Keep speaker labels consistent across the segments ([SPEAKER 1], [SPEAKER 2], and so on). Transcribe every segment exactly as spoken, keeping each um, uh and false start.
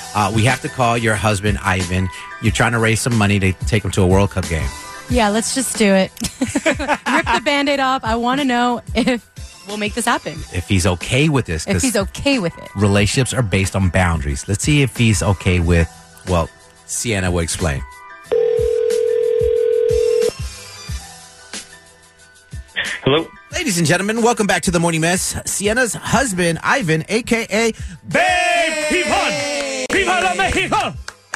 [SPEAKER 1] Uh, we have to call your husband, Ivan. You're trying to raise some money to take him to a World Cup game.
[SPEAKER 2] Yeah, let's just do it. Rip the Band-Aid off. I want to know if we'll make this happen.
[SPEAKER 1] If he's okay with this.
[SPEAKER 2] If he's okay with it.
[SPEAKER 1] Relationships are based on boundaries. Let's see if he's okay with, well, Sienna will explain.
[SPEAKER 3] Hello?
[SPEAKER 1] Ladies and gentlemen, welcome back to the Morning Mess. Sienna's husband, Ivan, a k a.
[SPEAKER 4] Babe, Viva! Viva la Mexico!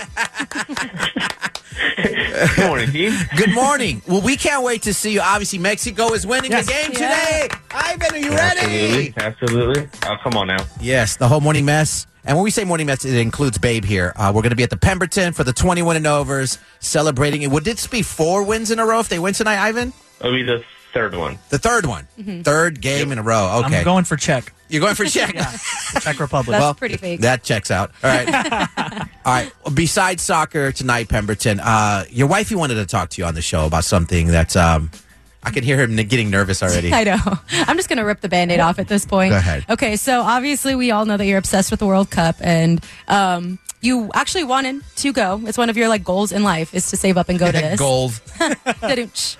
[SPEAKER 3] Good morning, team.
[SPEAKER 1] Good morning. Well, we can't wait to see you. Obviously, Mexico is winning
[SPEAKER 4] Yes.
[SPEAKER 1] the game
[SPEAKER 2] Yeah.
[SPEAKER 1] today. Ivan, are you ready?
[SPEAKER 3] Absolutely. Absolutely. Oh, come on now.
[SPEAKER 1] Yes, the whole Morning Mess. And when we say Morning Mess, it includes Babe here. Uh, we're going to be at the Pemberton for the twenty-one and overs, celebrating it. Would this be four wins in a row if they win tonight, Ivan?
[SPEAKER 3] It'll be the third one.
[SPEAKER 1] The third one.
[SPEAKER 2] Mm-hmm.
[SPEAKER 1] Third game in a row. Okay.
[SPEAKER 4] I'm going for Czech.
[SPEAKER 1] You're going for Czech?
[SPEAKER 4] Czech Republic.
[SPEAKER 2] That's
[SPEAKER 1] Well,
[SPEAKER 2] pretty fake.
[SPEAKER 1] That checks out. All right. All right. Besides soccer tonight, Pemberton, uh, your wifey wanted to talk to you on the show about something that's, um, I can hear him getting nervous already.
[SPEAKER 2] I know. I'm just going to rip the Band-Aid off at this point.
[SPEAKER 1] Go ahead.
[SPEAKER 2] Okay, so obviously we all know that you're obsessed with the World Cup, and um, you actually wanted to go. It's one of your like goals in life is to save up and go to this.
[SPEAKER 1] Gold.
[SPEAKER 2] Da-dooch.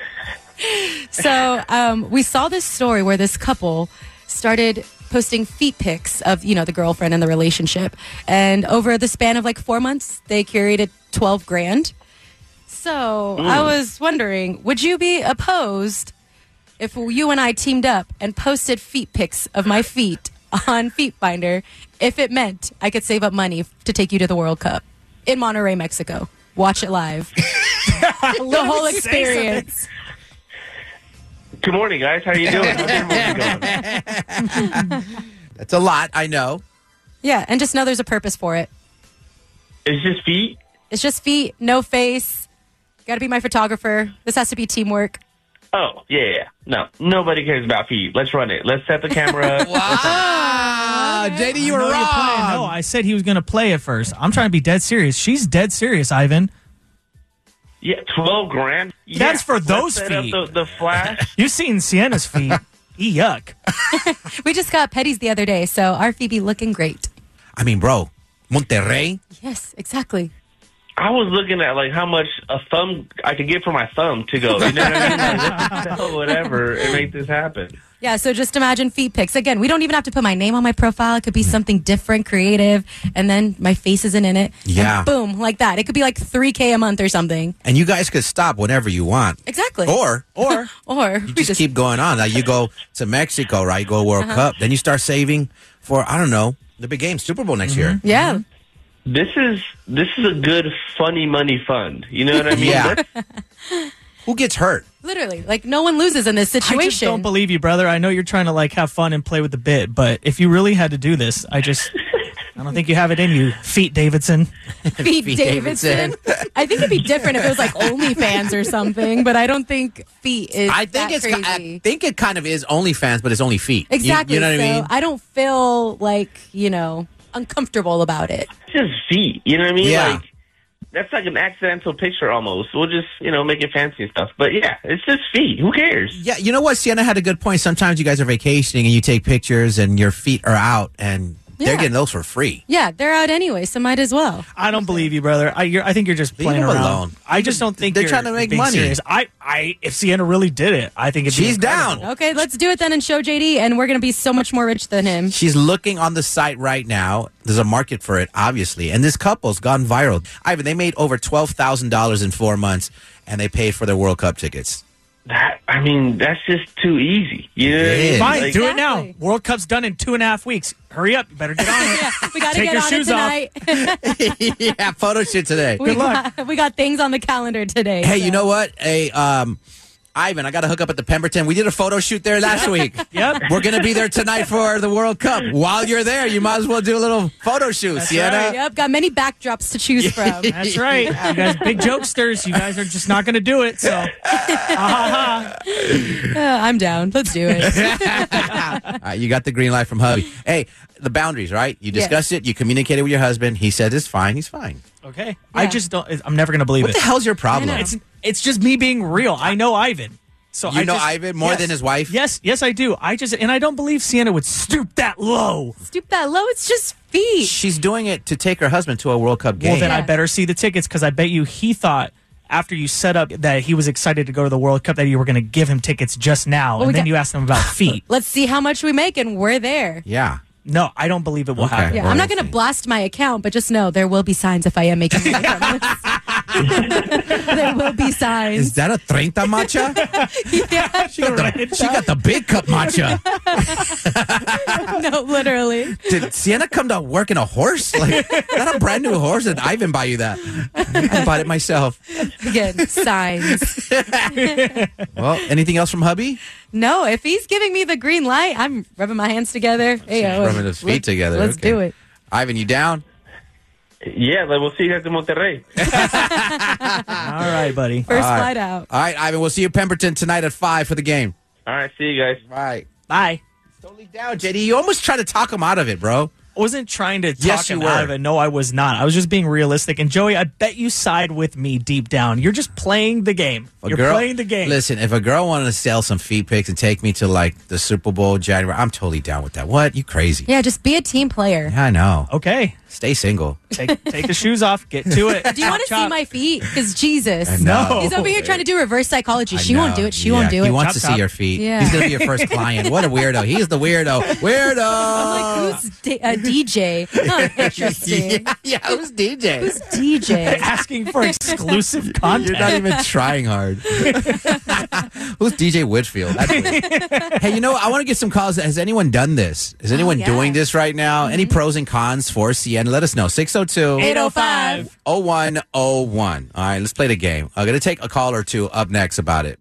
[SPEAKER 2] So um, we saw this story where this couple started posting feet pics of, you know, the girlfriend and the relationship. And over the span of like four months, they curated twelve grand. So I was wondering, would you be opposed if you and I teamed up and posted feet pics of my feet on Feet Finder if it meant I could save up money to take you to the World Cup in Monterrey, Mexico? Watch it live. The whole experience.
[SPEAKER 3] Good morning, guys. How you doing? How's your morning going?
[SPEAKER 1] That's a lot, I know.
[SPEAKER 2] Yeah, and just know there's a purpose for it.
[SPEAKER 3] It's just feet?
[SPEAKER 2] It's just feet, no face. Got to be my photographer. This has to be teamwork.
[SPEAKER 3] Oh, yeah, yeah. No, nobody cares about feet. Let's run it. Let's set the camera.
[SPEAKER 1] Ah, J D, you were
[SPEAKER 4] No, you're playing. No,
[SPEAKER 1] wrong.
[SPEAKER 4] I said he was going to play it first. I'm trying to be dead serious. She's dead serious, Ivan.
[SPEAKER 3] Yeah, twelve grand? Yeah,
[SPEAKER 4] That's for
[SPEAKER 3] let's
[SPEAKER 4] those
[SPEAKER 3] set up
[SPEAKER 4] feet.
[SPEAKER 3] The, the flash.
[SPEAKER 4] You've seen Sienna's feet. E yuck.
[SPEAKER 2] We just got petties the other day, so our Phoebe looking great.
[SPEAKER 1] I mean, bro, Monterrey?
[SPEAKER 2] Yes, exactly.
[SPEAKER 3] I was looking at like how much a thumb I could get for my thumb to go. You know what I mean? Like, let's sell whatever and make this happen.
[SPEAKER 2] Yeah, so just imagine feet pics. Again, we don't even have to put my name on my profile. It could be something different, creative, and then my face isn't in it.
[SPEAKER 1] Yeah.
[SPEAKER 2] And boom, like that. It could be like three K a month or something.
[SPEAKER 1] And you guys could stop whenever you want.
[SPEAKER 2] Exactly.
[SPEAKER 1] Or, or
[SPEAKER 2] Or
[SPEAKER 1] you just keep going on. Now you go to Mexico, right? You go to World
[SPEAKER 2] Uh-huh.
[SPEAKER 1] Cup. Then you start saving for, I don't know, the big game, Super Bowl next year.
[SPEAKER 2] Yeah.
[SPEAKER 3] This is this is a good funny money fund. You know what I mean?
[SPEAKER 1] Yeah.
[SPEAKER 3] Let's-
[SPEAKER 1] Who gets hurt?
[SPEAKER 2] Literally. Like, no one loses in this
[SPEAKER 4] I just
[SPEAKER 2] situation.
[SPEAKER 4] don't believe you, brother. I know you're trying to like have fun and play with the bit, but if you really had to do this, I just I don't think you have it in you. Feet Davidson.
[SPEAKER 2] Pete
[SPEAKER 1] Pete
[SPEAKER 2] Davidson. I think it'd be different if it was like OnlyFans or something, but I don't think feet is
[SPEAKER 1] I think
[SPEAKER 2] that
[SPEAKER 1] it's.
[SPEAKER 2] crazy.
[SPEAKER 1] I think it kind of is OnlyFans, but it's only feet. You-
[SPEAKER 2] Exactly.
[SPEAKER 1] You, know what
[SPEAKER 2] so
[SPEAKER 1] I mean?
[SPEAKER 2] I don't feel like, you know, uncomfortable about it.
[SPEAKER 3] It's just feet. You know what I mean?
[SPEAKER 1] Yeah.
[SPEAKER 3] Like that's like an accidental picture almost. We'll just, you know, make it fancy and stuff. But yeah, it's just feet. Who cares?
[SPEAKER 1] Yeah, you know what? Sienna had a good point. Sometimes you guys are vacationing and you take pictures and your feet are out and they're
[SPEAKER 2] Yeah.
[SPEAKER 1] getting those for free.
[SPEAKER 2] Yeah, they're out anyway, so might as well.
[SPEAKER 4] I don't believe you, brother. I, you're, I think you're just
[SPEAKER 1] Leave
[SPEAKER 4] playing
[SPEAKER 1] them
[SPEAKER 4] around.
[SPEAKER 1] alone.
[SPEAKER 4] I just don't think
[SPEAKER 1] They're
[SPEAKER 4] you're
[SPEAKER 1] trying to make
[SPEAKER 4] being
[SPEAKER 1] money.
[SPEAKER 4] serious. I, I, if Sienna really did it, I think it'd be
[SPEAKER 1] She's
[SPEAKER 4] incredible.
[SPEAKER 1] down.
[SPEAKER 2] Okay, let's do it then and show J D, and we're going to be so much more rich than him.
[SPEAKER 1] She's looking on the site right now. There's a market for it, obviously. And this couple's gone viral. Ivan, they made over twelve thousand dollars in four months, and they paid for their World Cup tickets.
[SPEAKER 3] That I mean, that's just too easy. You know what I
[SPEAKER 1] It
[SPEAKER 3] mean?
[SPEAKER 1] is.
[SPEAKER 4] Fine,
[SPEAKER 3] Like,
[SPEAKER 4] do it now.
[SPEAKER 2] Exactly.
[SPEAKER 4] World Cup's done in two and a half weeks. Hurry up. You better get on it.
[SPEAKER 2] Yeah, we got to
[SPEAKER 4] Take
[SPEAKER 2] get
[SPEAKER 4] your
[SPEAKER 2] on it
[SPEAKER 4] shoes off.
[SPEAKER 2] tonight.
[SPEAKER 1] Yeah, photo shoot today.
[SPEAKER 2] we,
[SPEAKER 4] luck.
[SPEAKER 2] got, we got things on the calendar today.
[SPEAKER 1] Hey,
[SPEAKER 2] so.
[SPEAKER 1] you know what? Hey, um, Ivan, I got to hook up at the Pemberton. We did a photo shoot there last week.
[SPEAKER 4] Yep.
[SPEAKER 1] We're going to be there tonight for the World Cup. While you're there, you might as well do a little photo shoot,
[SPEAKER 4] That's
[SPEAKER 1] Sienna.
[SPEAKER 4] right.
[SPEAKER 2] Yep, got many backdrops to choose from.
[SPEAKER 4] That's right. You guys, big jokesters. You guys are just not going to do it. So, ah,
[SPEAKER 2] Uh, I'm down. Let's do it.
[SPEAKER 1] All right, you got the green light from hubby. Hey, the boundaries, right? You
[SPEAKER 2] Yeah.
[SPEAKER 1] discussed it. You communicated with your husband. He said it's fine. He's fine.
[SPEAKER 4] okay.
[SPEAKER 2] Yeah.
[SPEAKER 4] I just don't. I'm never going to believe
[SPEAKER 1] What
[SPEAKER 4] it.
[SPEAKER 1] the hell's your problem?
[SPEAKER 2] I know.
[SPEAKER 4] It's it's just me being real. I know Ivan. So
[SPEAKER 1] You
[SPEAKER 4] I
[SPEAKER 1] know
[SPEAKER 4] just-
[SPEAKER 1] Ivan more
[SPEAKER 4] yes.
[SPEAKER 1] than his wife?
[SPEAKER 4] Yes, yes, I do. I just and I don't believe Sienna would stoop that low.
[SPEAKER 2] Stoop that low. It's just feet.
[SPEAKER 1] She's doing it to take her husband to a World Cup game.
[SPEAKER 4] Well, then I
[SPEAKER 2] Yeah.
[SPEAKER 4] better see the tickets because I bet you he thought after you set up that he was excited to go to the World Cup that you were going to give him tickets just now,
[SPEAKER 2] Well, we
[SPEAKER 4] and then
[SPEAKER 2] got-
[SPEAKER 4] you asked him about feet.
[SPEAKER 2] Let's see how much we make, and we're there.
[SPEAKER 1] yeah.
[SPEAKER 4] No, I don't believe it will
[SPEAKER 1] Okay.
[SPEAKER 4] happen.
[SPEAKER 2] Yeah,
[SPEAKER 1] Well,
[SPEAKER 2] I'm not
[SPEAKER 1] we'll
[SPEAKER 2] going to
[SPEAKER 1] see.
[SPEAKER 2] blast my account, but just know there will be signs if I am making money from this. There will be
[SPEAKER 1] Is
[SPEAKER 2] signs.
[SPEAKER 1] that a treinta matcha?
[SPEAKER 2] Yeah,
[SPEAKER 1] She got, the, she got the big cup matcha.
[SPEAKER 2] no, literally.
[SPEAKER 1] Did Sienna come to work in a horse? Like, is that a brand new horse? Did Ivan buy you that? I bought it myself.
[SPEAKER 2] Again, signs.
[SPEAKER 1] Well, anything else from hubby?
[SPEAKER 2] No, if he's giving me the green light, I'm rubbing my hands together. Hey, yo,
[SPEAKER 1] Rubbing his feet
[SPEAKER 2] let's-
[SPEAKER 1] together.
[SPEAKER 2] Let's
[SPEAKER 1] Okay.
[SPEAKER 2] do it.
[SPEAKER 1] Ivan, you down?
[SPEAKER 3] Yeah, like, we'll see you guys in Monterrey.
[SPEAKER 4] All right, buddy.
[SPEAKER 2] First
[SPEAKER 1] All right.
[SPEAKER 2] flight out.
[SPEAKER 1] All right, Ivan, we'll see you at Pemberton tonight at five for the game.
[SPEAKER 3] All right, see you guys.
[SPEAKER 1] Right.
[SPEAKER 4] Bye.
[SPEAKER 1] Totally down, J D. You almost tried to talk him out of it, bro.
[SPEAKER 4] I wasn't trying to talk
[SPEAKER 1] Yes,
[SPEAKER 4] him
[SPEAKER 1] you
[SPEAKER 4] out
[SPEAKER 1] were.
[SPEAKER 4] of it. No, I was not. I was just being realistic. And Joey, I bet you side with me deep down. You're just playing the game.
[SPEAKER 1] A
[SPEAKER 4] You're
[SPEAKER 1] girl-
[SPEAKER 4] playing the game.
[SPEAKER 1] Listen, if a girl wanted to sell some feet pics and take me to like the Super Bowl January, I'm totally down with that. What? You crazy?
[SPEAKER 2] Yeah, just be a team player.
[SPEAKER 1] Yeah, I know.
[SPEAKER 4] Okay.
[SPEAKER 1] Stay single.
[SPEAKER 4] Take take the shoes off. Get to it.
[SPEAKER 2] Do you want to see my feet? Because Jesus.
[SPEAKER 1] I know.
[SPEAKER 2] He's over here trying to do reverse psychology.
[SPEAKER 1] I
[SPEAKER 2] She won't
[SPEAKER 1] know.
[SPEAKER 2] do it. She
[SPEAKER 1] Yeah,
[SPEAKER 2] won't do
[SPEAKER 1] He
[SPEAKER 2] it.
[SPEAKER 1] wants
[SPEAKER 4] Chop,
[SPEAKER 1] to see
[SPEAKER 4] chop.
[SPEAKER 1] your feet.
[SPEAKER 2] Yeah.
[SPEAKER 1] He's gonna be your first client. What a weirdo. He's the weirdo. Weirdo.
[SPEAKER 2] I'm like, who's D- a D J? Huh, interesting.
[SPEAKER 1] yeah, yeah, who's D J?
[SPEAKER 2] Who's D J?
[SPEAKER 4] Asking for exclusive content.
[SPEAKER 1] You're not even trying hard. Who's D J Whitfield? That's weird. Hey, you know, I want to get some calls. Has anyone done this? Is anyone
[SPEAKER 2] yeah.
[SPEAKER 1] doing this right now? Any pros and cons for Sienna? Let us know. six oh two,
[SPEAKER 2] eight oh five
[SPEAKER 1] oh one oh one. All right, let's play the game. I'm going to take a call or two up next about it.